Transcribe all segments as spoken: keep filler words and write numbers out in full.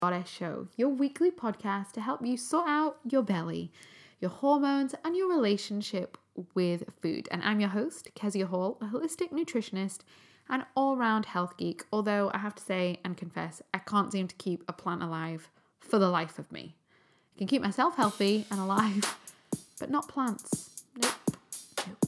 Goddess Show, your weekly podcast to help you sort out your belly, your hormones, and your relationship with food. And I'm your host, Kezia Hall, a holistic nutritionist and all-round health geek. Although I have to say and confess, I can't seem to keep a plant alive for the life of me. I can keep myself healthy and alive, but not plants. Nope. Nope.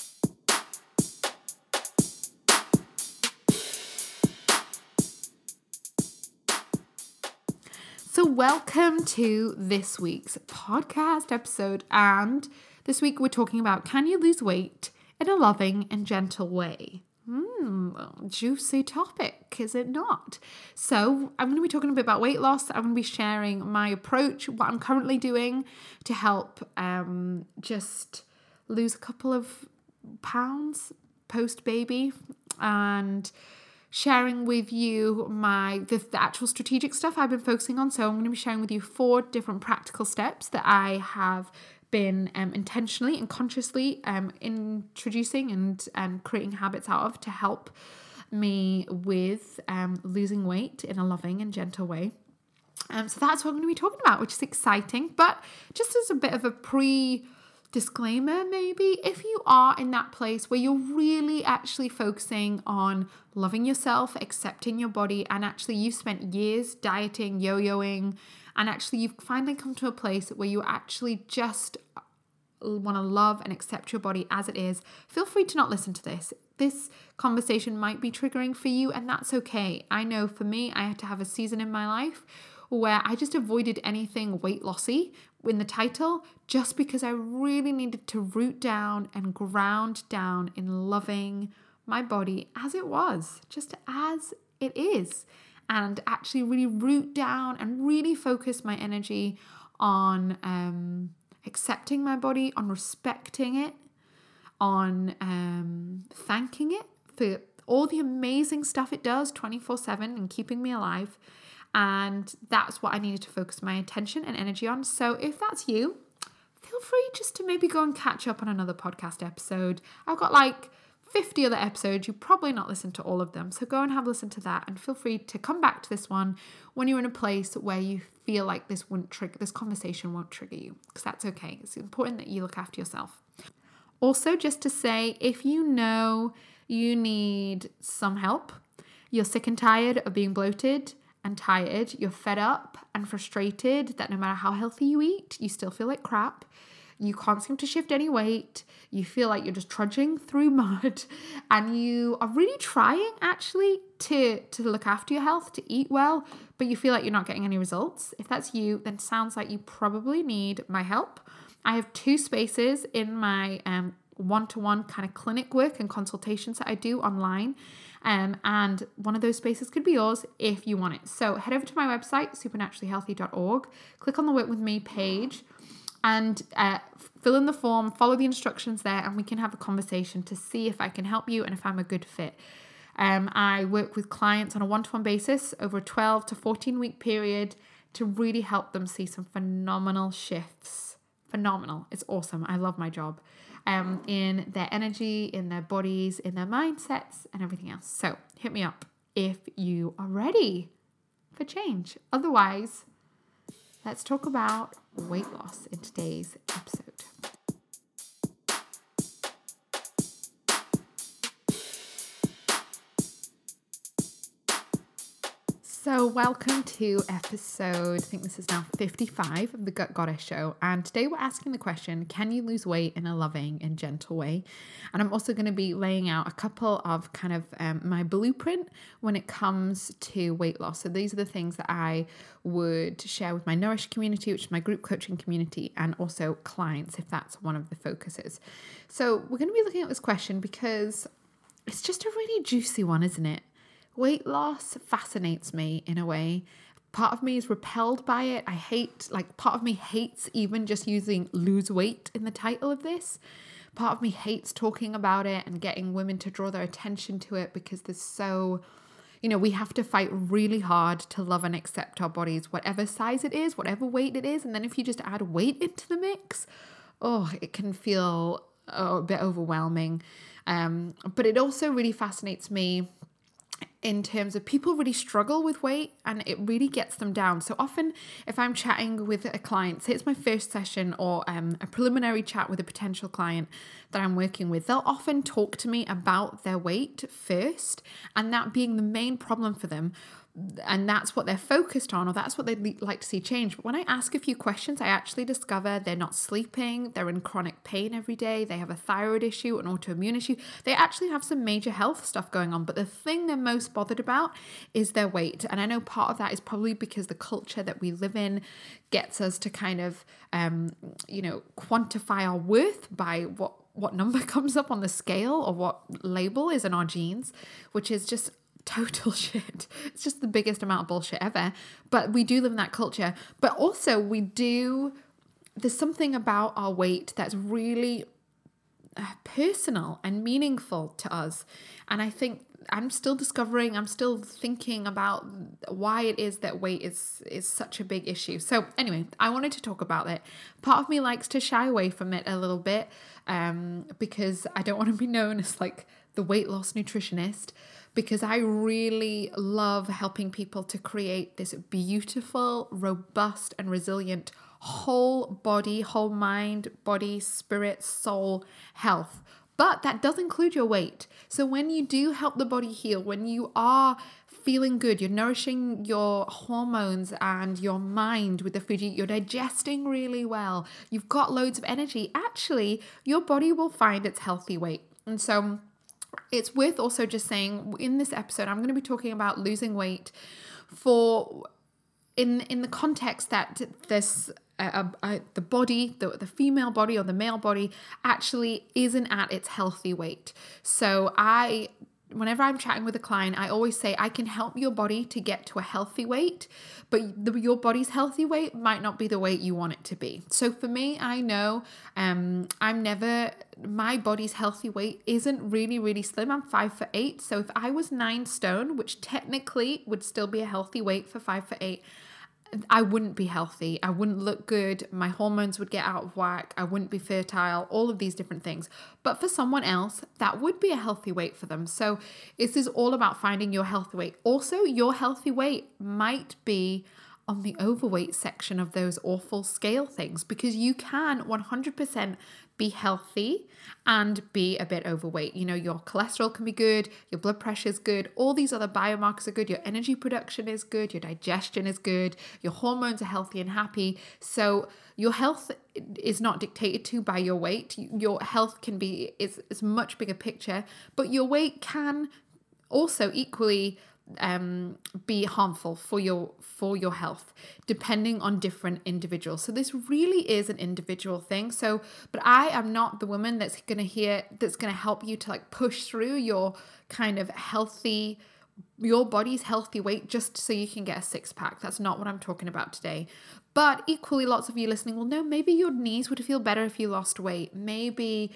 So welcome to this week's podcast episode, and this week we're talking about, can you lose weight in a loving and gentle way? Hmm, juicy topic, is it not? So I'm going to be talking a bit about weight loss. I'm going to be sharing my approach, what I'm currently doing to help um, just lose a couple of pounds post-baby, and sharing with you my the, the actual strategic stuff I've been focusing on. So I'm going to be sharing with you four different practical steps that I have been um, intentionally and consciously um, introducing and um, creating habits out of to help me with um, losing weight in a loving and gentle way. Um, so that's what I'm going to be talking about, which is exciting. But just as a bit of a pre- disclaimer, maybe, if you are in that place where you're really actually focusing on loving yourself, accepting your body, and actually you've spent years dieting, yo-yoing, and actually you've finally come to a place where you actually just want to love and accept your body as it is, feel free to not listen to this. This conversation might be triggering for you, and that's okay. I know for me, I had to have a season in my life where I just avoided anything weight lossy in the title, just because I really needed to root down and ground down in loving my body as it was, just as it is, and actually really root down and really focus my energy on um, accepting my body, on respecting it, on um, thanking it for all the amazing stuff it does twenty-four seven and keeping me alive. And that's what I needed to focus my attention and energy on. So if that's you, feel free just to maybe go and catch up on another podcast episode. I've got like fifty other episodes. You probably not listened to all of them. So go and have a listen to that, and feel free to come back to this one when you're in a place where you feel like this won't trigger, this conversation won't trigger you, because that's okay. It's important that you look after yourself. Also, just to say, if you know you need some help, you're sick and tired of being bloated and tired, you're fed up and frustrated that no matter how healthy you eat, you still feel like crap, you can't seem to shift any weight, you feel like you're just trudging through mud, and you are really trying actually to, to look after your health, to eat well, but you feel like you're not getting any results. If that's you, then sounds like you probably need my help. I have two spaces in my um, one-to-one kind of clinic work and consultations that I do online. Um, and one of those spaces could be yours if you want it. So head over to my website, supernaturally healthy dot org, click on the Work With Me page, and uh, fill in the form, follow the instructions there, and we can have a conversation to see if I can help you and if I'm a good fit. Um, I work with clients on a one-to-one basis over a twelve to fourteen week period to really help them see some phenomenal shifts. Phenomenal. It's awesome. I love my job. Um, in their energy, in their bodies, in their mindsets, and everything else. So hit me up if you are ready for change. Otherwise, let's talk about weight loss in today's episode. So welcome to episode, I think this is now fifty-five of the Gut Goddess Show. And today we're asking the question, can you lose weight in a loving and gentle way? And I'm also going to be laying out a couple of kind of um, my blueprint when it comes to weight loss. So these are the things that I would share with my Nourish community, which is my group coaching community, and also clients, if that's one of the focuses. So we're going to be looking at this question because it's just a really juicy one, isn't it? Weight loss fascinates me in a way. Part of me is repelled by it. I hate, like, part of me hates even just using lose weight in the title of this. Part of me hates talking about it and getting women to draw their attention to it because there's so, you know, we have to fight really hard to love and accept our bodies, whatever size it is, whatever weight it is. And then if you just add weight into the mix, oh, it can feel oh, a bit overwhelming. Um, but it also really fascinates me in terms of people really struggle with weight and it really gets them down. So often if I'm chatting with a client, say it's my first session or um, a preliminary chat with a potential client that I'm working with, they'll often talk to me about their weight first, and that being the main problem for them. And that's what they're focused on, or that's what they'd like to see change. But when I ask a few questions, I actually discover they're not sleeping, they're in chronic pain every day, they have a thyroid issue, an autoimmune issue. They actually have some major health stuff going on. But the thing they're most bothered about is their weight. And I know part of that is probably because the culture that we live in gets us to kind of, um, you know, quantify our worth by what, what number comes up on the scale or what label is in our genes, which is just total shit. It's just the biggest amount of bullshit ever. But we do live in that culture. But also we do, there's something about our weight that's really uh, personal and meaningful to us. And I think I'm still discovering, I'm still thinking about why it is that weight is, is such a big issue. So anyway, I wanted to talk about it. Part of me likes to shy away from it a little bit um, because I don't want to be known as like the weight loss nutritionist, because I really love helping people to create this beautiful, robust, and resilient whole body, whole mind, body, spirit, soul health. But that does include your weight. So when you do help the body heal, when you are feeling good, you're nourishing your hormones and your mind with the food you eat, you're digesting really well, you've got loads of energy, actually, your body will find its healthy weight. And so it's worth also just saying in this episode, I'm going to be talking about losing weight for in in the context that this uh, uh, the body, the, the female body or the male body actually isn't at its healthy weight. So I, whenever I'm chatting with a client, I always say I can help your body to get to a healthy weight, but the, your body's healthy weight might not be the weight you want it to be. So for me, I know um, I'm never, my body's healthy weight isn't really, really slim. I'm five foot eight. So if I was nine stone, which technically would still be a healthy weight for five foot eight, I wouldn't be healthy. I wouldn't look good. My hormones would get out of whack. I wouldn't be fertile, all of these different things. But for someone else, that would be a healthy weight for them. So this is all about finding your healthy weight. Also, your healthy weight might be on the overweight section of those awful scale things, because you can one hundred percent be healthy and be a bit overweight. You know, your cholesterol can be good, your blood pressure is good, all these other biomarkers are good, your energy production is good, your digestion is good, your hormones are healthy and happy. So your health is not dictated to by your weight. Your health can be, is, is much bigger picture, but your weight can also equally um be harmful for your for your health, depending on different individuals. So this really is an individual thing. So but I am not the woman that's gonna hear that's gonna help you to like push through your kind of healthy, your body's healthy weight just so you can get a six pack. That's not what I'm talking about today. But equally, lots of you listening will know maybe your knees would feel better if you lost weight. Maybe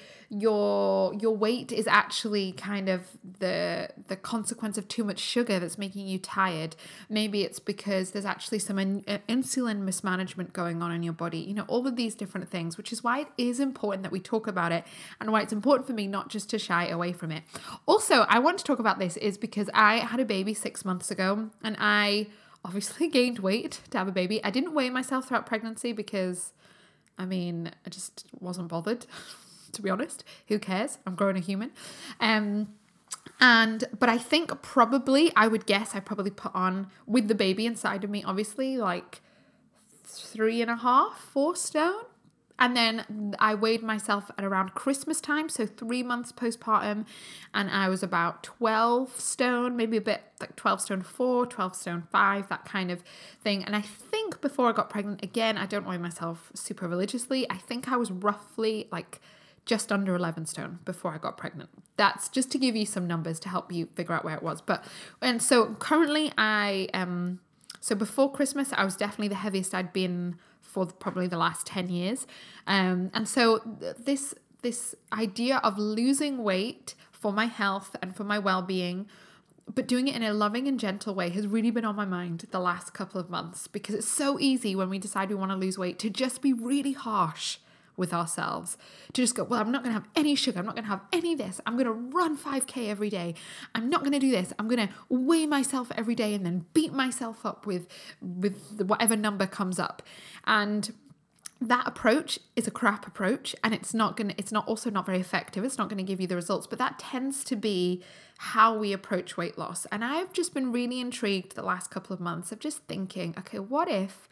your your weight is actually kind of the the consequence of too much sugar that's making you tired. Maybe it's because there's actually some in, uh, insulin mismanagement going on in your body. You know, all of these different things, which is why it is important that we talk about it, and why it's important for me not just to shy away from it. Also, I want to talk about this is because I had a baby six months ago, and I obviously gained weight to have a baby. I didn't weigh myself throughout pregnancy because, I mean, I just wasn't bothered, to be honest. Who cares? I'm growing a human. Um, and, but I think probably, I would guess I probably put on, with the baby inside of me, obviously, like three and a half, four stone. And then I weighed myself at around Christmas time, so three months postpartum, and I was about twelve stone, maybe a bit like twelve stone four, twelve stone five, that kind of thing. And I think before I got pregnant, again, I don't weigh myself super religiously, I think I was roughly like just under eleven stone before I got pregnant. That's just to give you some numbers to help you figure out where it was. But, and so currently I am, so before Christmas, I was definitely the heaviest I'd been for probably the last ten years. Um, and so th- this this idea of losing weight for my health and for my well-being, but doing it in a loving and gentle way, has really been on my mind the last couple of months, because it's so easy when we decide we want to lose weight to just be really harsh with ourselves to just go, well, I'm not going to have any sugar. I'm not going to have any of this. I'm going to run five K every day. I'm not going to do this. I'm going to weigh myself every day and then beat myself up with, with the, whatever number comes up. And that approach is a crap approach, and it's not going to, it's not also not very effective. It's not going to give you the results, but that tends to be how we approach weight loss. And I've just been really intrigued the last couple of months of just thinking, okay, what if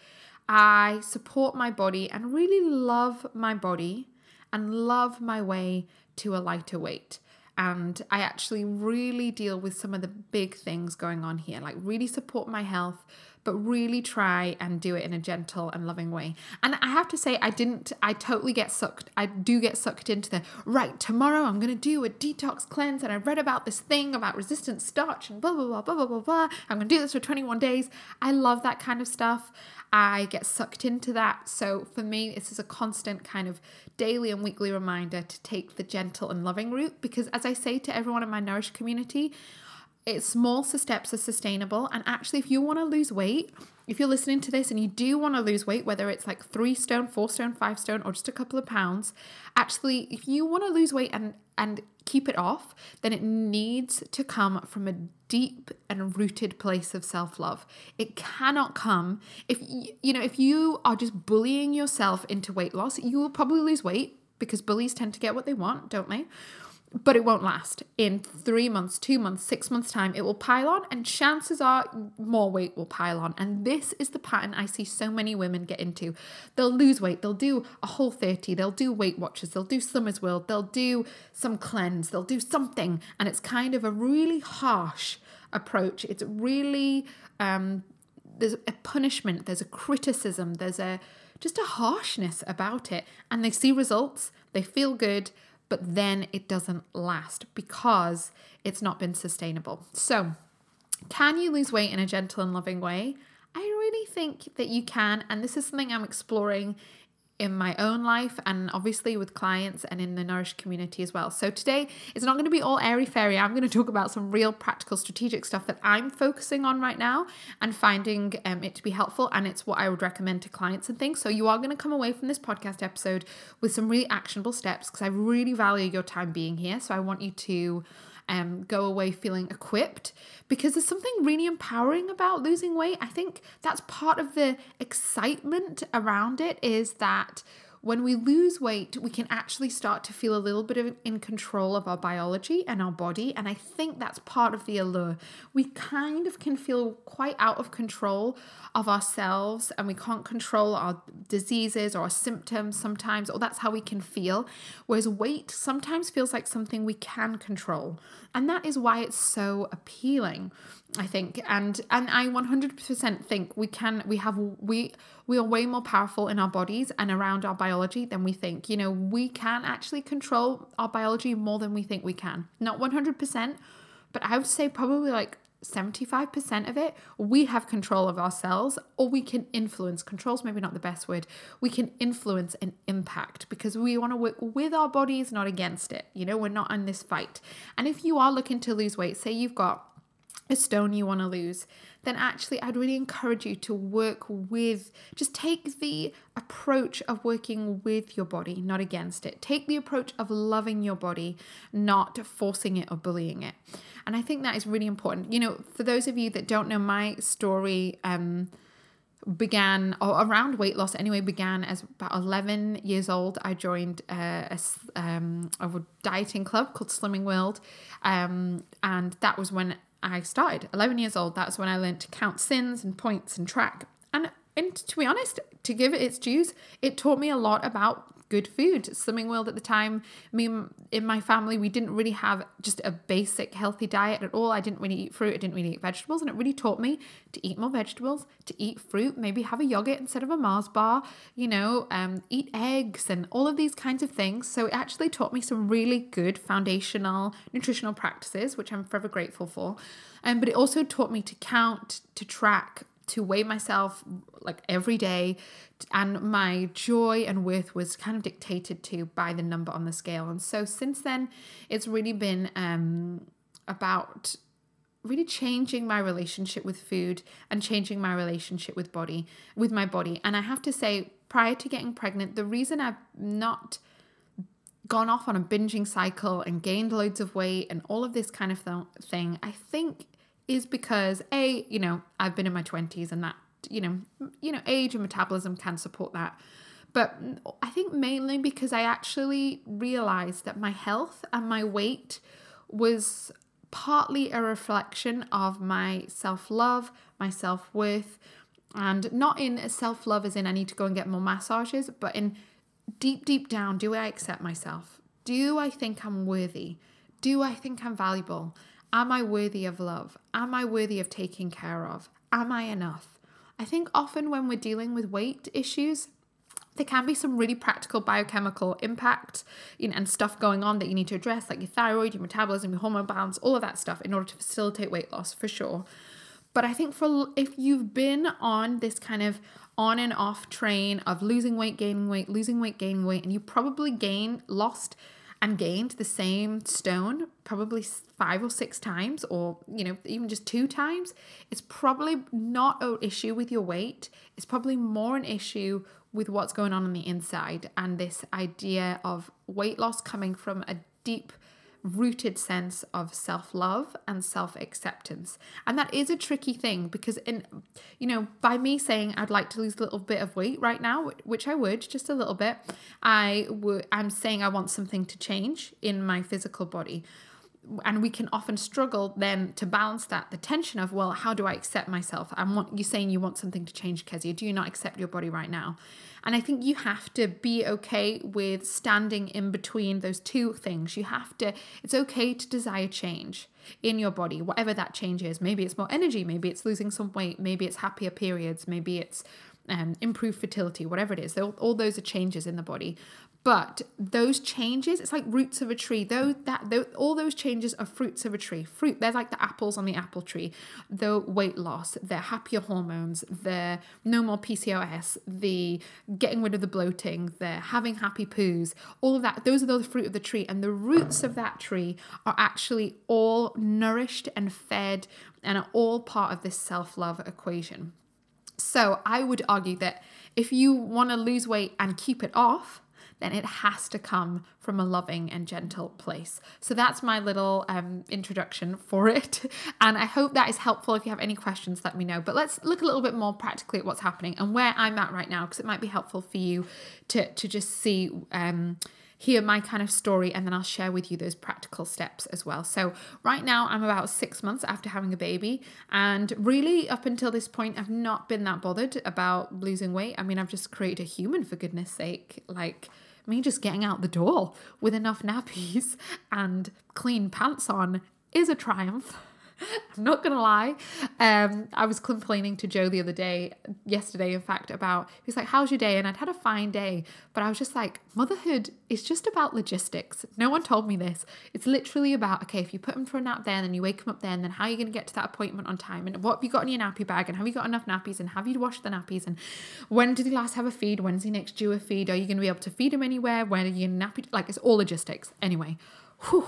I support my body and really love my body and love my way to a lighter weight? And I actually really deal with some of the big things going on here, like really support my health, but really try and do it in a gentle and loving way. And I have to say, I didn't, I totally get sucked. I do get sucked into the, right, tomorrow I'm going to do a detox cleanse. And I read about this thing about resistant starch and blah, blah, blah, blah, blah, blah, blah. I'm going to do this for twenty-one days. I love that kind of stuff. I get sucked into that. So for me, this is a constant kind of daily and weekly reminder to take the gentle and loving route. Because as I say to everyone in my Nourish community, it's small steps are sustainable. And actually, if you want to lose weight, if you're listening to this and you do want to lose weight, whether it's like three stone, four stone, five stone, or just a couple of pounds, actually, if you want to lose weight and, and keep it off, then it needs to come from a deep and rooted place of self-love. It cannot come if, you know, if you are just bullying yourself into weight loss, you will probably lose weight because bullies tend to get what they want, don't they? But it won't last. In three months, two months, six months time, it will pile on, and chances are more weight will pile on. And this is the pattern I see so many women get into. They'll lose weight. They'll do a Whole thirty. They'll do Weight Watchers. They'll do Summer's World. They'll do some cleanse. They'll do something. And it's kind of a really harsh approach. It's really, um, there's a punishment. There's a criticism. There's a, just a harshness about it. And they see results. They feel good. But then it doesn't last because it's not been sustainable. So can you lose weight in a gentle and loving way? I really think that you can. And this is something I'm exploring in my own life and obviously with clients and in the Nourish community as well. So today it's not going to be all airy fairy. I'm going to talk about some real practical strategic stuff that I'm focusing on right now and finding um, it to be helpful. And it's what I would recommend to clients and things. So you are going to come away from this podcast episode with some really actionable steps because I really value your time being here. So I want you to Um, go away feeling equipped because there's something really empowering about losing weight. I think that's part of the excitement around it, is that when we lose weight, we can actually start to feel a little bit of in control of our biology and our body. And I think that's part of the allure. We kind of can feel quite out of control of ourselves and we can't control our diseases or our symptoms sometimes, or that's how we can feel. Whereas weight sometimes feels like something we can control. And that is why it's so appealing, I think. And and I one hundred percent think we can, we have, we, we are way more powerful in our bodies and around our biology than we think. You know, we can actually control our biology more than we think we can. Not one hundred percent, but I would say probably like seventy-five percent of it, we have control of ourselves, or we can influence. Control's maybe not the best word. We can influence and impact because we want to work with our bodies, not against it. You know, we're not in this fight. And if you are looking to lose weight, say you've got a stone you want to lose, then actually I'd really encourage you to work with, just take the approach of working with your body, not against it. Take the approach of loving your body, not forcing it or bullying it. And I think that is really important. You know, for those of you that don't know, my story um, began, or around weight loss anyway, began as about eleven years old. I joined a, a, um, a dieting club called Slimming World. Um, and that was when I started, eleven years old. That's when I learned to count sins and points and track. And, and to be honest, to give it its dues, it taught me a lot about good food. Slimming World at the time, me in my family, we didn't really have just a basic healthy diet at all. I didn't really eat fruit. I didn't really eat vegetables. And it really taught me to eat more vegetables, to eat fruit, maybe have a yogurt instead of a Mars bar, you know, um, eat eggs and all of these kinds of things. So it actually taught me some really good foundational nutritional practices, which I'm forever grateful for. Um, but it also taught me to count, to track, to weigh myself like every day. And my joy and worth was kind of dictated to by the number on the scale. And so since then, it's really been um, about really changing my relationship with food and changing my relationship with body, with my body. And I have to say, prior to getting pregnant, the reason I've not gone off on a binging cycle and gained loads of weight and all of this kind of th- thing, I think is because A, you know, I've been in my twenties and that, you know, you know, age and metabolism can support that. But I think mainly because I actually realized that my health and my weight was partly a reflection of my self-love, my self-worth, and not in self-love as in I need to go and get more massages, but in deep, deep down, do I accept myself? Do I think I'm worthy? Do I think I'm valuable? Am I worthy of love? Am I worthy of taking care of? Am I enough? I think often when we're dealing with weight issues, there can be some really practical biochemical impact, you know, and stuff going on that you need to address, like your thyroid, your metabolism, your hormone balance, all of that stuff in order to facilitate weight loss for sure. But I think for if you've been on this kind of on and off train of losing weight, gaining weight, losing weight, gaining weight, and you probably gained, lost and gained the same stone probably five or six times, or, you know, even just two times, it's probably not an issue with your weight. It's probably more an issue with what's going on on the inside, and this idea of weight loss coming from a deep rooted sense of self-love and self-acceptance. And that is a tricky thing because, in, you know, by me saying I'd like to lose a little bit of weight right now, which I would, just a little bit, I would, I'm saying I want something to change in my physical body. And we can often struggle then to balance that, the tension of, well, how do I accept myself? I'm want, you're saying you want something to change, Kezia. Do you not accept your body right now? And I think you have to be okay with standing in between those two things. You have to, it's okay to desire change in your body, whatever that change is. Maybe it's more energy, maybe it's losing some weight, maybe it's happier periods, maybe it's um, improved fertility, whatever it is. All, all those are changes in the body. But those changes, it's like roots of a tree. Though that, though, all those changes are fruits of a tree. Fruit, they're like the apples on the apple tree. The weight loss, the happier hormones, the no more P C O S, the getting rid of the bloating, the having happy poos, all of that. Those are the fruit of the tree. And the roots of that tree are actually all nourished and fed and are all part of this self-love equation. So I would argue that if you want to lose weight and keep it off, then it has to come from a loving and gentle place. So that's my little um, introduction for it. And I hope that is helpful. If you have any questions, let me know. But let's look a little bit more practically at what's happening and where I'm at right now, because it might be helpful for you to, to just see, um, hear my kind of story, and then I'll share with you those practical steps as well. So right now I'm about six months after having a baby, and really up until this point, I've not been that bothered about losing weight. I mean, I've just created a human, for goodness sake. Like, me just getting out the door with enough nappies and clean pants on is a triumph. I'm not going to lie. Um, I was complaining to Joe the other day, yesterday, in fact, about, he was like, how's your day? And I'd had a fine day, but I was just like, motherhood is just about logistics. No one told me this. It's literally about, okay, if you put them for a nap there and then you wake them up there, and then how are you going to get to that appointment on time? And what have you got in your nappy bag? And have you got enough nappies? And have you washed the nappies? And when did he last have a feed? When's he next due a feed? Are you going to be able to feed him anywhere? When are you nappy? Like, it's all logistics. Anyway, whew.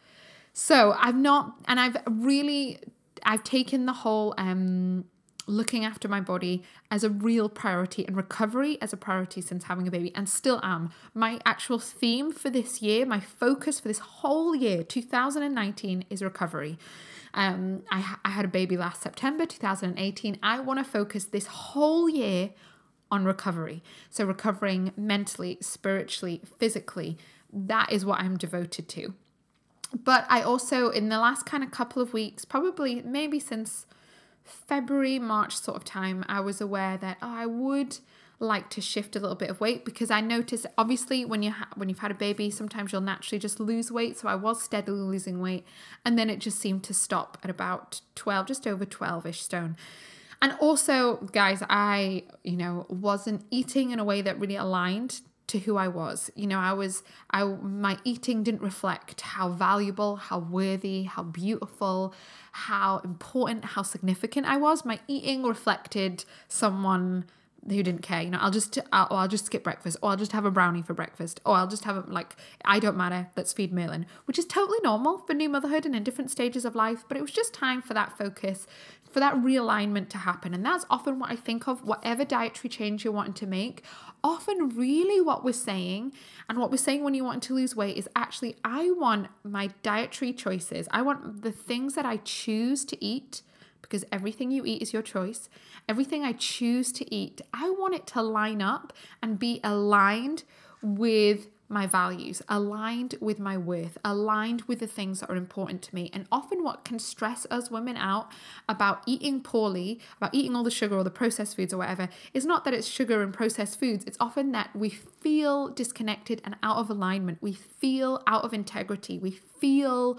So I've not, and I've really, I've taken the whole um, looking after my body as a real priority, and recovery as a priority since having a baby, and still am. My actual theme for this year, my focus for this whole year, two thousand nineteen, is recovery. Um, I, I had a baby last September two thousand eighteen. I want to focus this whole year on recovery. So recovering mentally, spiritually, physically, that is what I'm devoted to. But I also, in the last kind of couple of weeks, probably maybe since February, March sort of time, I was aware that oh, I would like to shift a little bit of weight, because I noticed, obviously, when you ha- when you've had a baby, sometimes you'll naturally just lose weight. So I was steadily losing weight, and then it just seemed to stop at about twelve, just over twelve-ish stone. And also, guys, I, you know, wasn't eating in a way that really aligned to who I was. You know, I was, I, my eating didn't reflect how valuable, how worthy, how beautiful, how important, how significant I was. My eating reflected someone who didn't care, you know, I'll just, I'll, or I'll just skip breakfast, or I'll just have a brownie for breakfast, or I'll just have a, like, I don't matter, let's feed Merlin, which is totally normal for new motherhood and in different stages of life. But it was just time for that focus, for that realignment to happen. And that's often what I think of, whatever dietary change you're wanting to make. Often really what we're saying, and what we're saying when you want to lose weight, is actually, I want my dietary choices, I want the things that I choose to eat, because everything you eat is your choice. Everything I choose to eat, I want it to line up and be aligned with my values, aligned with my worth, aligned with the things that are important to me. And often what can stress us women out about eating poorly, about eating all the sugar or the processed foods or whatever, is not that it's sugar and processed foods. It's often that we feel disconnected and out of alignment. We feel out of integrity. We feel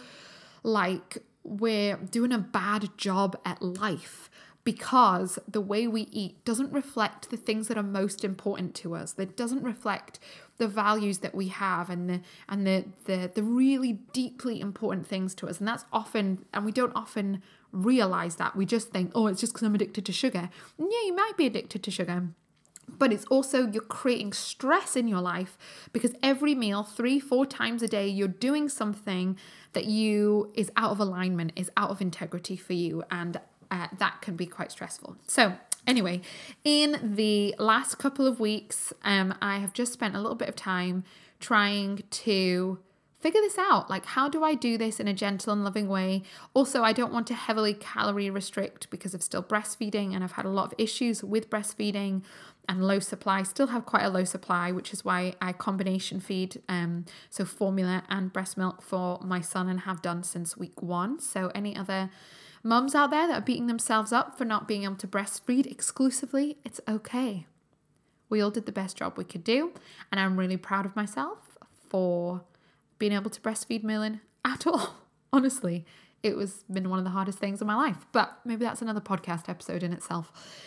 like we're doing a bad job at life, because the way we eat doesn't reflect the things that are most important to us. That doesn't reflect the values that we have, and the and the the the really deeply important things to us. And that's often, and we don't often realize that. We just think, oh, it's just because I'm addicted to sugar. And yeah, you might be addicted to sugar, but it's also, you're creating stress in your life, because every meal, three, four times a day, you're doing something that you is out of alignment, is out of integrity for you. And uh, that can be quite stressful. So anyway, in the last couple of weeks, um, I have just spent a little bit of time trying to figure this out. Like, how do I do this in a gentle and loving way? Also, I don't want to heavily calorie restrict because of still breastfeeding, and I've had a lot of issues with breastfeeding and low supply. Still have quite a low supply, which is why I combination feed, um, so formula and breast milk for my son, and have done since week one. So any other mums out there that are beating themselves up for not being able to breastfeed exclusively, it's okay. We all did the best job we could do, and I'm really proud of myself for being able to breastfeed Merlin at all. Honestly, it was been one of the hardest things in my life, but maybe that's another podcast episode in itself.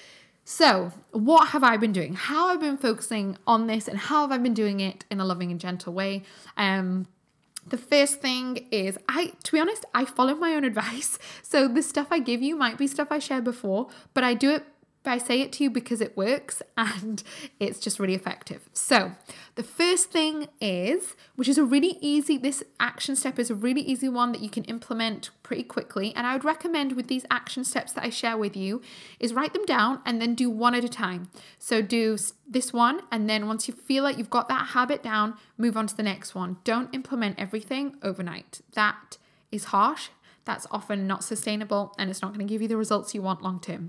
So what have I been doing? How have I been focusing on this, and how have I been doing it in a loving and gentle way? Um, the first thing is, I, to be honest, I follow my own advice. So the stuff I give you might be stuff I shared before, but I do it, I say it to you because it works and it's just really effective. So the first thing is, which is a really easy, this action step is a really easy one that you can implement pretty quickly. And I would recommend with these action steps that I share with you is write them down and then do one at a time. So do this one, and then once you feel like you've got that habit down, move on to the next one. Don't implement everything overnight. That is harsh. That's often not sustainable, and it's not going to give you the results you want long term.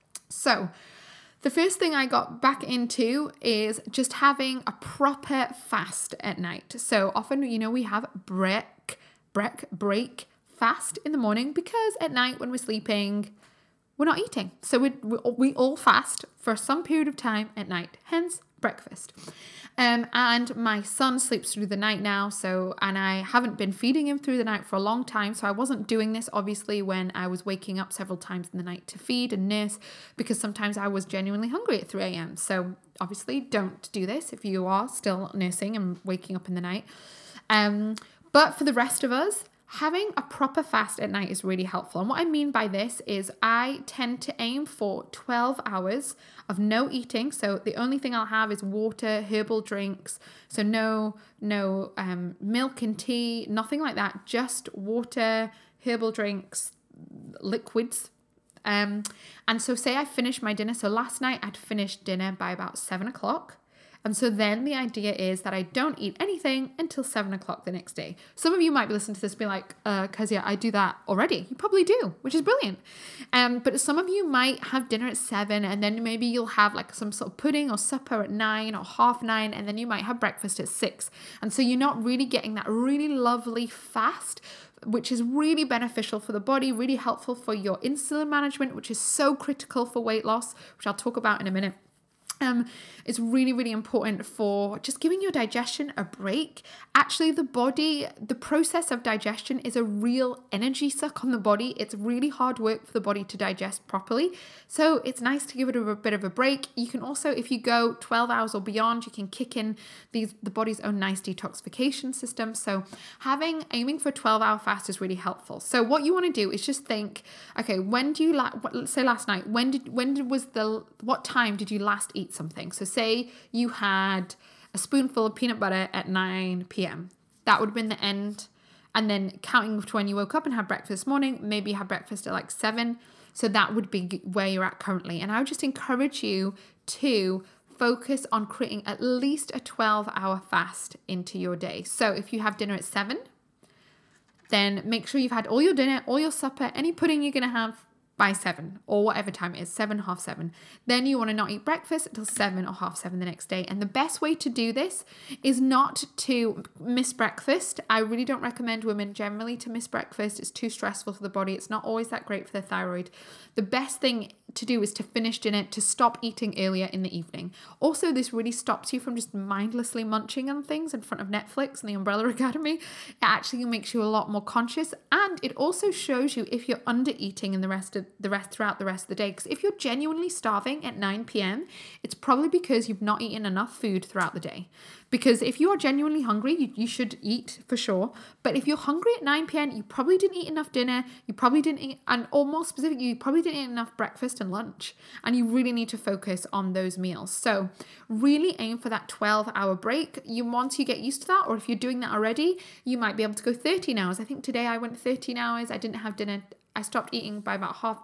So the first thing I got back into is just having a proper fast at night. So often, you know, we have break, break, break fast in the morning, because at night when we're sleeping, we're not eating. So we we all fast for some period of time at night, hence breakfast. Um, and my son sleeps through the night now, so, and I haven't been feeding him through the night for a long time, so I wasn't doing this obviously when I was waking up several times in the night to feed and nurse, because sometimes I was genuinely hungry at three a.m. So obviously don't do this if you are still nursing and waking up in the night. Um, but for the rest of us, having a proper fast at night is really helpful. And what I mean by this is I tend to aim for twelve hours of no eating. So the only thing I'll have is water, herbal drinks. So no, no um, milk and tea, nothing like that. Just water, herbal drinks, liquids. Um, and so say I finished my dinner. So last night I'd finished dinner by about seven o'clock. And so then the idea is that I don't eat anything until seven o'clock the next day. Some of you might be listening to this and be like, uh, Kezia, I do that already. You probably do, which is brilliant. Um, but some of you might have dinner at seven, and then maybe you'll have like some sort of pudding or supper at nine or half nine, and then you might have breakfast at six. And so you're not really getting that really lovely fast, which is really beneficial for the body, really helpful for your insulin management, which is so critical for weight loss, which I'll talk about in a minute. Um, it's really, really important for just giving your digestion a break. Actually, the body, the process of digestion is a real energy suck on the body. It's really hard work for the body to digest properly. So it's nice to give it a, a bit of a break. You can also, if you go twelve hours or beyond, you can kick in these the body's own nice detoxification system. So having, aiming for a twelve hour fast is really helpful. So what you want to do is just think, okay, when do you, la- let's say last night, when did, when did, was the, what time did you last eat eat something. So say you had a spoonful of peanut butter at nine p.m. That would have been the end. And then counting to when you woke up and had breakfast this morning, maybe you had breakfast at like seven. So that would be where you're at currently. And I would just encourage you to focus on creating at least a twelve hour fast into your day. So if you have dinner at seven, then make sure you've had all your dinner, all your supper, any pudding you're going to have by seven or whatever time it is, seven, half seven. Then you want to not eat breakfast until seven or half seven the next day. And the best way to do this is not to miss breakfast. I really don't recommend women generally to miss breakfast. It's too stressful for the body. It's not always that great for the thyroid. The best thing to do is to finish dinner, to stop eating earlier in the evening. Also, this really stops you from just mindlessly munching on things in front of Netflix and the Umbrella Academy. It actually makes you a lot more conscious, and it also shows you if you're under eating in the rest of the rest throughout the rest of the day. Because if you're genuinely starving at nine p.m, it's probably because you've not eaten enough food throughout the day. Because if you are genuinely hungry, you, you should eat for sure. But if you're hungry at nine p.m, you probably didn't eat enough dinner. You probably didn't eat, and or more specifically, you probably didn't eat enough breakfast and lunch. And you really need to focus on those meals. So really aim for that twelve hour break. You once you get used to that, or if you're doing that already, you might be able to go thirteen hours. I think today I went thirteen hours. I didn't have dinner. I stopped eating by about half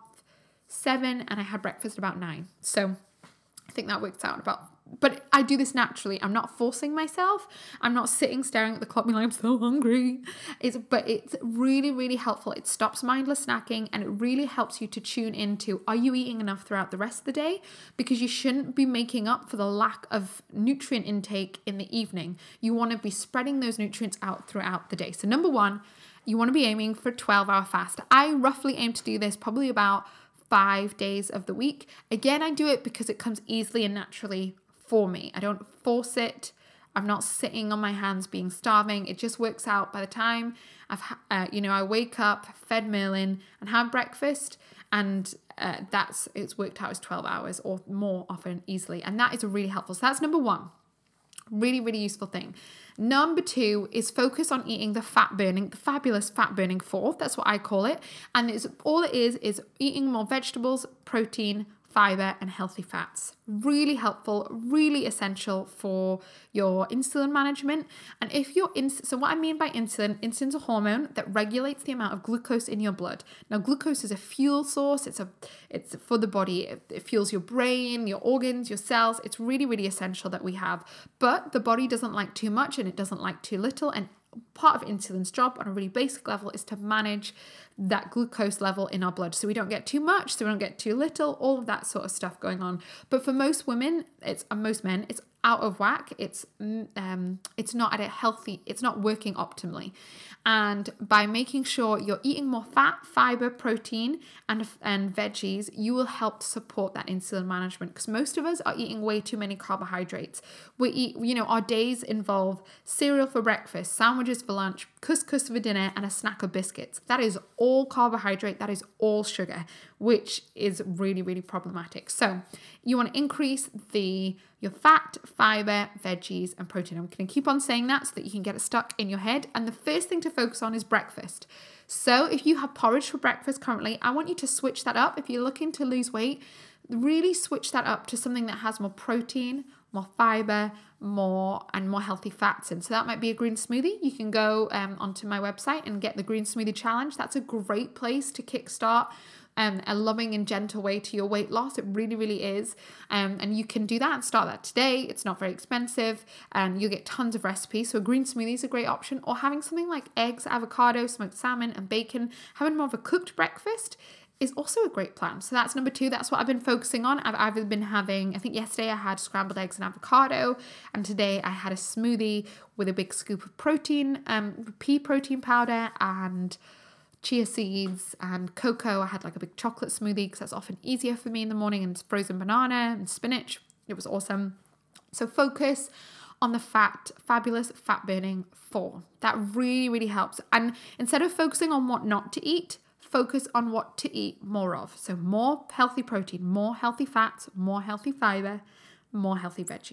seven, and I had breakfast about nine. So I think that works out about. But I do this naturally. I'm not forcing myself. I'm not sitting staring at the clock being like, I'm so hungry. It's, but it's really, really helpful. It stops mindless snacking, and it really helps you to tune into, are you eating enough throughout the rest of the day? Because you shouldn't be making up for the lack of nutrient intake in the evening. You want to be spreading those nutrients out throughout the day. So number one, you want to be aiming for a twelve hour fast. I roughly aim to do this probably about five days of the week. Again, I do it because it comes easily and naturally for me. I don't force it. I'm not sitting on my hands being starving. It just works out by the time I've, uh, you know, I wake up, fed Merlin and have breakfast, and uh, that's, it's worked out as twelve hours or more often easily. And that is really helpful. So that's number one. Really, really useful thing. Number two is focus on eating the fat burning, the fabulous fat burning fourth. That's what I call it. And it's all it is, is eating more vegetables, protein, fiber, and healthy fats. Really helpful, really essential for your insulin management. And if you're in, so what I mean by insulin, insulin's a hormone that regulates the amount of glucose in your blood. Now, glucose is a fuel source. It's a, it's for the body. It, it fuels your brain, your organs, your cells. It's really, really essential that we have. But the body doesn't like too much, and it doesn't like too little. And part of insulin's job on a really basic level is to manage that glucose level in our blood, so we don't get too much, so we don't get too little, all of that sort of stuff going on. But for most women, it's and most men, it's out of whack. It's um, it's not at a healthy, it's not working optimally. And by making sure you're eating more fat, fiber, protein, and and veggies, you will help to support that insulin management. Because most of us are eating way too many carbohydrates. We eat, you know, our days involve cereal for breakfast, sandwiches for lunch, couscous for dinner, and a snack of biscuits. That is all carbohydrate. That is all sugar, which is really, really problematic. So you want to increase the your fat, fiber, veggies, and protein. I'm going to keep on saying that so that you can get it stuck in your head. And the first thing to focus on is breakfast. So if you have porridge for breakfast currently, I want you to switch that up. If you're looking to lose weight, really switch that up to something that has more protein, more fiber, more and more healthy fats in. So that might be a green smoothie. You can go um, onto my website and get the Green Smoothie Challenge. That's a great place to kickstart Um, a loving and gentle way to your weight loss. It really, really is. Um, and you can do that and start that today. It's not very expensive, and you'll get tons of recipes. So a green smoothie is a great option, or having something like eggs, avocado, smoked salmon, and bacon. Having more of a cooked breakfast is also a great plan. So that's number two. That's what I've been focusing on. I've either been having, I think yesterday I had scrambled eggs and avocado, and today I had a smoothie with a big scoop of protein, um, pea protein powder, and chia seeds and cocoa. I had like a big chocolate smoothie because that's often easier for me in the morning, and frozen banana and spinach. It was awesome. So focus on the fat, fabulous fat burning four. That really, really helps. And instead of focusing on what not to eat, focus on what to eat more of. So more healthy protein, more healthy fats, more healthy fiber, more healthy veggies.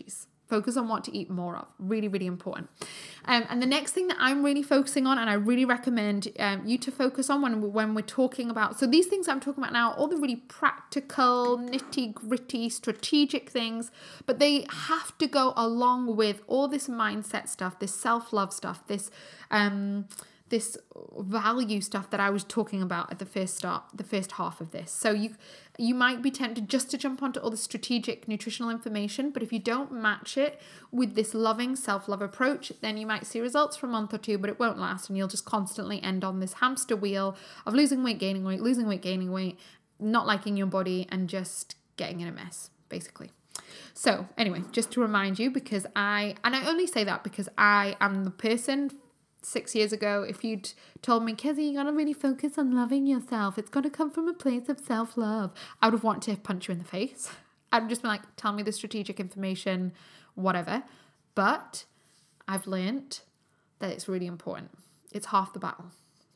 Focus on what to eat more of. Really, really important. Um, and the next thing that I'm really focusing on, and I really recommend um, you to focus on when, when we're talking about, so these things I'm talking about now, all the really practical, nitty gritty, strategic things, but they have to go along with all this mindset stuff, this self-love stuff, this um, this value stuff that I was talking about at the first start, the first half of this. So you you might be tempted just to jump onto all the strategic nutritional information, but if you don't match it with this loving self-love approach, then you might see results for a month or two, but it won't last, and you'll just constantly end on this hamster wheel of losing weight, gaining weight, losing weight, gaining weight, not liking your body, and just getting in a mess, basically. So anyway, just to remind you, because I, and I only say that because I am the person six years ago, if you'd told me, Kezzy, you gotta really focus on loving yourself, it's gotta come from a place of self-love, I would have wanted to punch you in the face. I'd just been like, tell me the strategic information, whatever. But I've learned that it's really important. It's half the battle.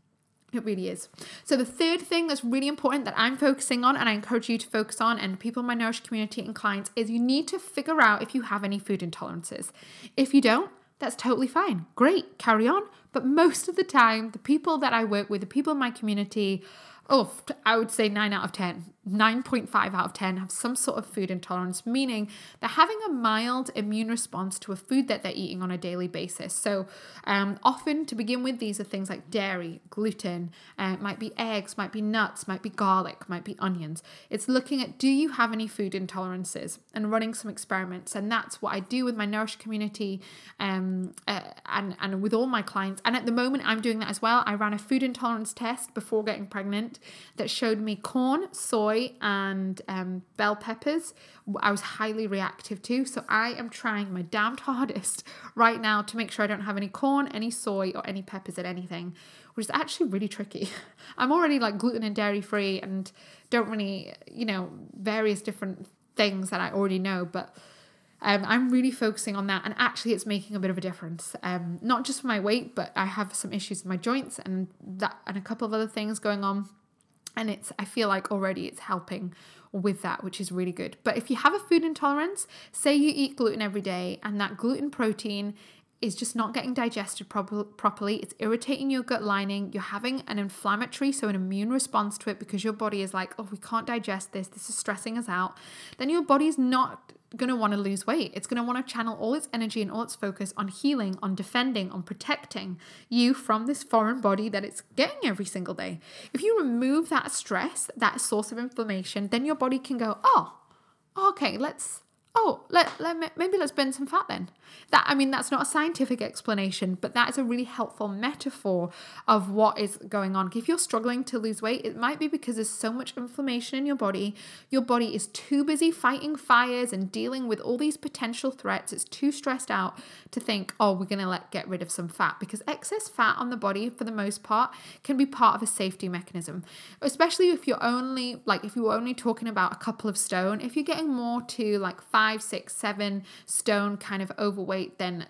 It really is. So the third thing that's really important that I'm focusing on, and I encourage you to focus on, and people in my Nourish community and clients, is you need to figure out if you have any food intolerances. If you don't, that's totally fine. Great, carry on. But most of the time, the people that I work with, the people in my community, oh, I would say nine out of ten, nine point five out of ten have some sort of food intolerance, meaning they're having a mild immune response to a food that they're eating on a daily basis. So um, often to begin with, these are things like dairy, gluten, uh, might be eggs, might be nuts, might be garlic, might be onions. It's looking at, do you have any food intolerances, and running some experiments. And that's what I do with my Nourish community um, uh, and, and with all my clients. And at the moment, I'm doing that as well. I ran a food intolerance test before getting pregnant that showed me corn, soy, and um, bell peppers I was highly reactive to. So I am trying my damned hardest right now to make sure I don't have any corn, any soy, or any peppers in anything, which is actually really tricky. I'm already like gluten and dairy free and don't really, you know, various different things that I already know, but Um, I'm really focusing on that, and actually it's making a bit of a difference. Um, not just for my weight, but I have some issues with my joints and that, and a couple of other things going on. And it's, I feel like already it's helping with that, which is really good. But if you have a food intolerance, say you eat gluten every day, and that gluten protein is just not getting digested prop- properly. It's irritating your gut lining. You're having an inflammatory, so an immune response to it, because your body is like, oh, we can't digest this. This is stressing us out. Then your body's not going to want to lose weight. It's going to want to channel all its energy and all its focus on healing, on defending, on protecting you from this foreign body that it's getting every single day. If you remove that stress, that source of inflammation, then your body can go, oh, okay, let's, oh, let, let maybe let's burn some fat then. That, I mean, that's not a scientific explanation, but that is a really helpful metaphor of what is going on. If you're struggling to lose weight, it might be because there's so much inflammation in your body. Your body is too busy fighting fires and dealing with all these potential threats. It's too stressed out to think, oh, we're going to let get rid of some fat, because excess fat on the body, for the most part, can be part of a safety mechanism, especially if you're only, like, if you're only talking about a couple of stone. If you're getting more to like five, six, seven stone kind of overweight, then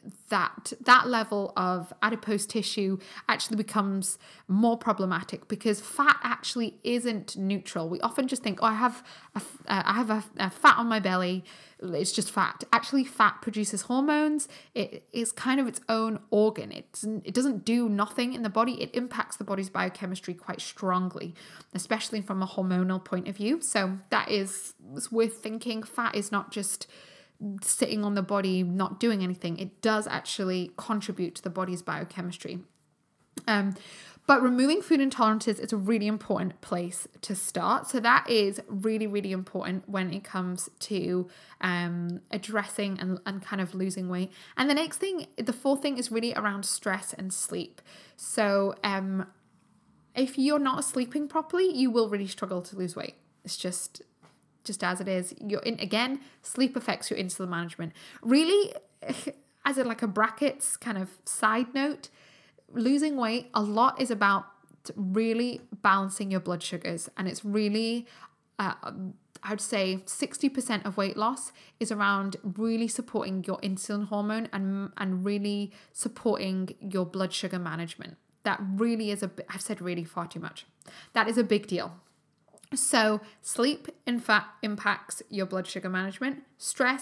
that that level of adipose tissue actually becomes more problematic, because fat actually isn't neutral. We often just think, oh, I have a, uh, I have a, a fat on my belly, it's just fat. Actually, fat produces hormones. It is kind of its own organ. It's, it doesn't do nothing in the body. It impacts the body's biochemistry quite strongly, especially from a hormonal point of view. So that is, it's worth thinking. Fat is not just sitting on the body not doing anything. It does actually contribute to the body's biochemistry. Um, but removing food intolerances is a really important place to start. So that is really, really important when it comes to um, addressing and, and kind of losing weight. And the next thing, the fourth thing, is really around stress and sleep. So um, if you're not sleeping properly, you will really struggle to lose weight. It's just... just as it is. You're in, again, sleep affects your insulin management. Really, as a, like a brackets kind of side note, losing weight, a lot is about really balancing your blood sugars. And it's really, uh, I would say sixty percent of weight loss is around really supporting your insulin hormone and, and really supporting your blood sugar management. That really is a, I've said really far too much. That is a big deal. So sleep, in fact, impacts your blood sugar management. Stress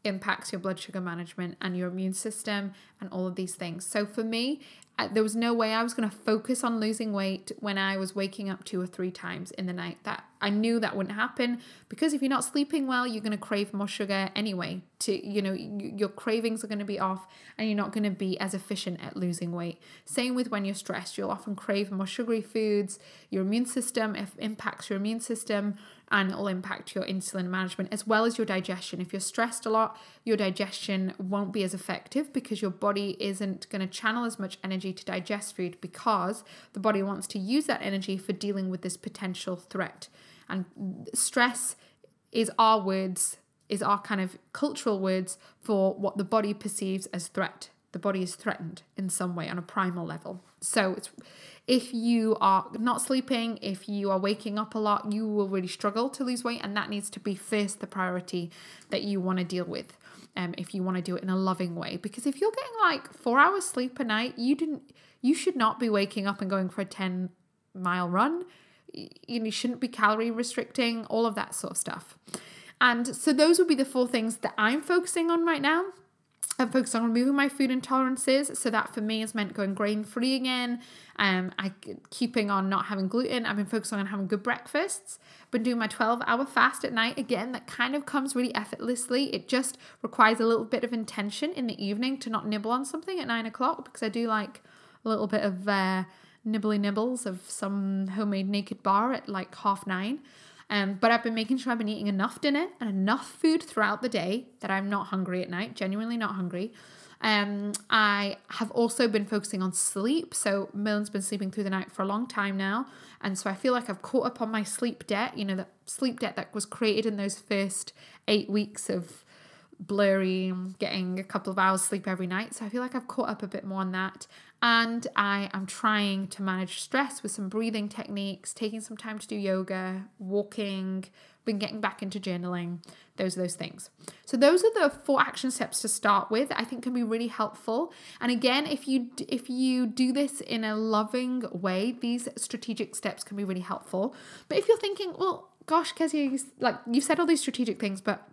impacts your blood sugar management and your immune system and all of these things. So for me, there was no way I was going to focus on losing weight when I was waking up two or three times in the night. That I knew that wouldn't happen, because if you're not sleeping well, you're going to crave more sugar anyway. To you know, your cravings are going to be off, and you're not going to be as efficient at losing weight. Same with when you're stressed, you'll often crave more sugary foods. Your immune system if impacts your immune system, and it'll impact your insulin management as well as your digestion. If you're stressed a lot, your digestion won't be as effective, because your body isn't going to channel as much energy to digest food, because the body wants to use that energy for dealing with this potential threat. And stress is our words, is our kind of cultural words for what the body perceives as threat. The body is threatened in some way on a primal level. So it's, if you are not sleeping, if you are waking up a lot, you will really struggle to lose weight, and that needs to be first the priority that you want to deal with. Um, if you want to do it in a loving way, because if you're getting like four hours sleep a night, you didn't, you should not be waking up and going for a ten mile run. You know, you shouldn't be calorie restricting, all of that sort of stuff. And so those would be the four things that I'm focusing on right now. I'm focused on removing my food intolerances. So that for me has meant going grain-free again. Um, I keeping on not having gluten. I've been focusing on having good breakfasts. Been doing my twelve hour fast at night. Again, that kind of comes really effortlessly. It just requires a little bit of intention in the evening to not nibble on something at nine o'clock, because I do like a little bit of uh, nibbly nibbles of some homemade naked bar at like half nine. Um, but I've been making sure I've been eating enough dinner and enough food throughout the day that I'm not hungry at night, genuinely not hungry. Um, I have also been focusing on sleep. So Merlin's been sleeping through the night for a long time now. And so I feel like I've caught up on my sleep debt, you know, that sleep debt that was created in those first eight weeks of blurry, getting a couple of hours sleep every night. So I feel like I've caught up a bit more on that. And I am trying to manage stress with some breathing techniques, taking some time to do yoga, walking, been getting back into journaling, those are those things. So those are the four action steps to start with, I think can be really helpful. And again, if you if you do this in a loving way, these strategic steps can be really helpful. But if you're thinking, well, gosh, Kezia, you, like you've said all these strategic things, but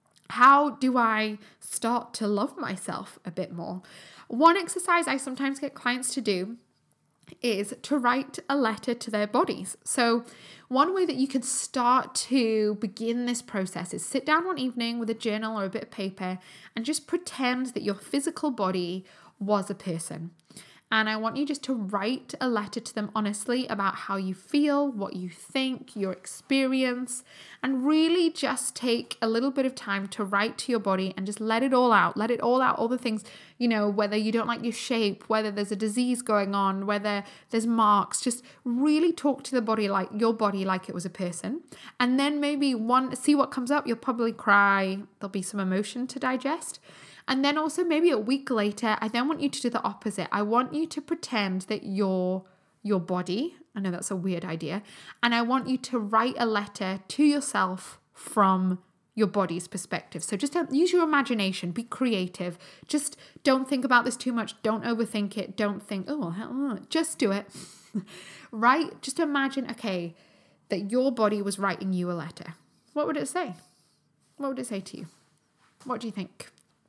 how do I start to love myself a bit more? One exercise I sometimes get clients to do is to write a letter to their bodies. So one way that you could start to begin this process is sit down one evening with a journal or a bit of paper and just pretend that your physical body was a person. And I want you just to write a letter to them honestly about how you feel, what you think, your experience, and really just take a little bit of time to write to your body and just let it all out. Let it all out, all the things, you know, whether you don't like your shape, whether there's a disease going on, whether there's marks, just really talk to the body like your body like it was a person. And then maybe one, see what comes up. You'll probably cry. There'll be some emotion to digest. And then also maybe a week later, I then want you to do the opposite. I want you to pretend that you're your body. I know that's a weird idea. And I want you to write a letter to yourself from your body's perspective. So just use your imagination, be creative. Just don't think about this too much. Don't overthink it. Don't think, oh, just do it. Right? Just imagine, okay, that your body was writing you a letter. What would it say? What would it say to you? What do you think?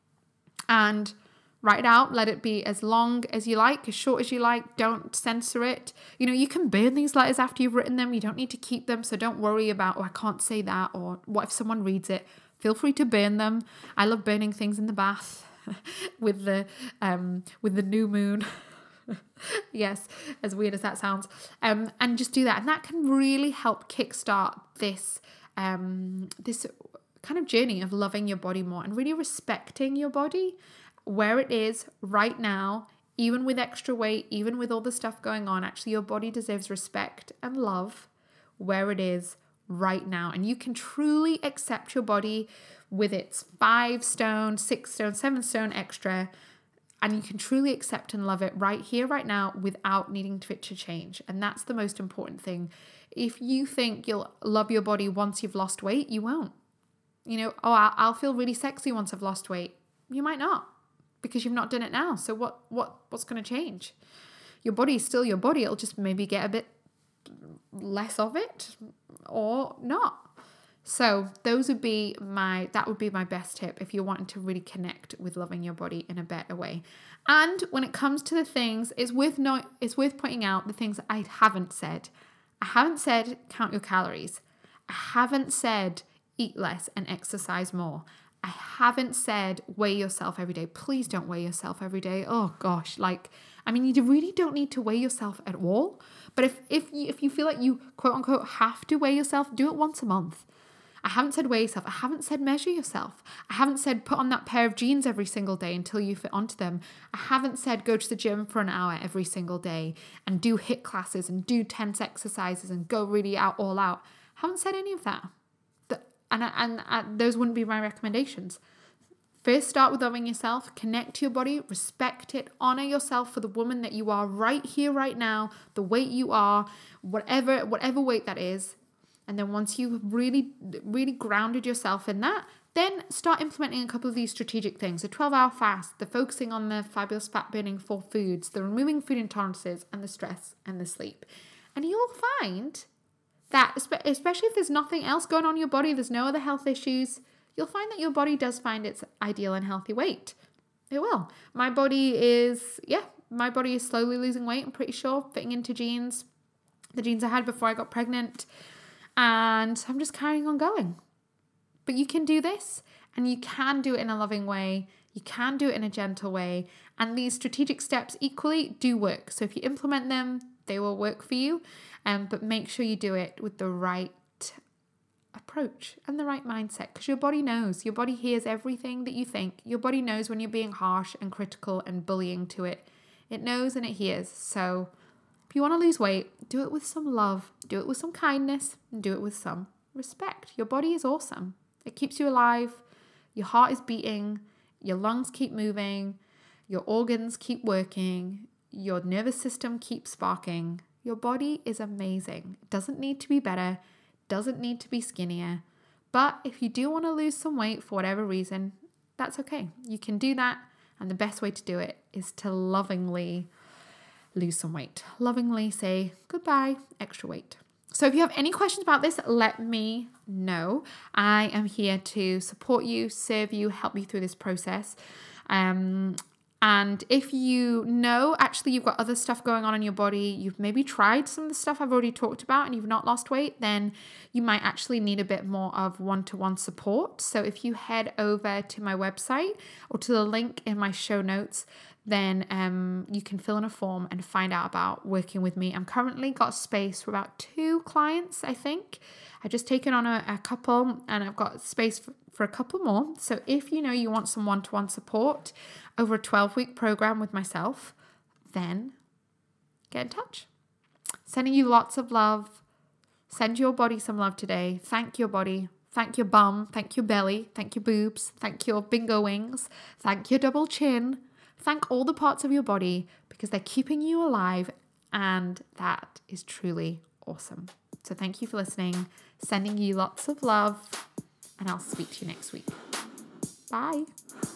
And write it out. Let it be as long as you like, as short as you like. Don't censor it. You know, you can burn these letters after you've written them. You don't need to keep them. So don't worry about, oh, I can't say that. Or what if someone reads it? Feel free to burn them. I love burning things in the bath with the um with the new moon. Yes, as weird as that sounds. Um, and just do that. And that can really help kickstart this um this kind of journey of loving your body more and really respecting your body where it is right now, even with extra weight, even with all the stuff going on. Actually, your body deserves respect and love where it is right now. And you can truly accept your body with its five stone, six stone, seven stone extra. And you can truly accept and love it right here, right now, without needing for it to change. And that's the most important thing. If you think you'll love your body once you've lost weight, you won't. You know, oh, I'll feel really sexy once I've lost weight. You might not, because you've not done it now. So what, what, what's going to change? Your body is still your body. It'll just maybe get a bit less of it or not. So those would be my, that would be my best tip if you're wanting to really connect with loving your body in a better way. And when it comes to the things, it's worth not, it's worth pointing out the things that I haven't said. I haven't said count your calories. I haven't said eat less and exercise more. I haven't said weigh yourself every day. Please don't weigh yourself every day. Oh gosh, like, I mean, you really don't need to weigh yourself at all. But if if you, if you feel like you quote unquote have to weigh yourself, do it once a month. I haven't said weigh yourself. I haven't said measure yourself. I haven't said put on that pair of jeans every single day until you fit onto them. I haven't said go to the gym for an hour every single day and do HIIT classes and do tense exercises and go really out all out. I haven't said any of that. The, and and, and those wouldn't be my recommendations. First, start with loving yourself, connect to your body, respect it, honor yourself for the woman that you are right here, right now, the weight you are, whatever, whatever weight that is. And then once you've really, really grounded yourself in that, then start implementing a couple of these strategic things. The twelve-hour fast, the focusing on the fabulous fat-burning four foods, the removing food intolerances, and the stress and the sleep. And you'll find that, especially if there's nothing else going on in your body, there's no other health issues, you'll find that your body does find its ideal and healthy weight. It will. My body is, yeah, my body is slowly losing weight, I'm pretty sure, fitting into jeans, the jeans I had before I got pregnant. And I'm just carrying on going. But you can do this, and you can do it in a loving way. You can do it in a gentle way. And these strategic steps equally do work. So if you implement them, they will work for you. Um, but make sure you do it with the right approach and the right mindset, because your body knows. Your body hears everything that you think. Your body knows when you're being harsh and critical and bullying to it. It knows and it hears. So if you want to lose weight, do it with some love, do it with some kindness, and do it with some respect. Your body is awesome. It keeps you alive. Your heart is beating. Your lungs keep moving. Your organs keep working. Your nervous system keeps sparking. Your body is amazing. It doesn't need to be better. Doesn't need to be skinnier. But if you do want to lose some weight for whatever reason, that's okay. You can do that. And the best way to do it is to lovingly lose some weight. Lovingly say goodbye, extra weight. So if you have any questions about this, let me know. I am here to support you, serve you, help you through this process. Um, and if you know, actually you've got other stuff going on in your body, you've maybe tried some of the stuff I've already talked about and you've not lost weight, then you might actually need a bit more of one-to-one support. So if you head over to my website or to the link in my show notes, then um, you can fill in a form and find out about working with me. I'm currently got space for about two clients, I think. I've just taken on a, a couple and I've got space for, for a couple more. So if you know you want some one-to-one support over a twelve-week program with myself, then get in touch. Sending you lots of love. Send your body some love today. Thank your body. Thank your bum. Thank your belly. Thank your boobs. Thank your bingo wings. Thank your double chin. Thank all the parts of your body because they're keeping you alive, and that is truly awesome. So thank you for listening, sending you lots of love, and I'll speak to you next week. Bye.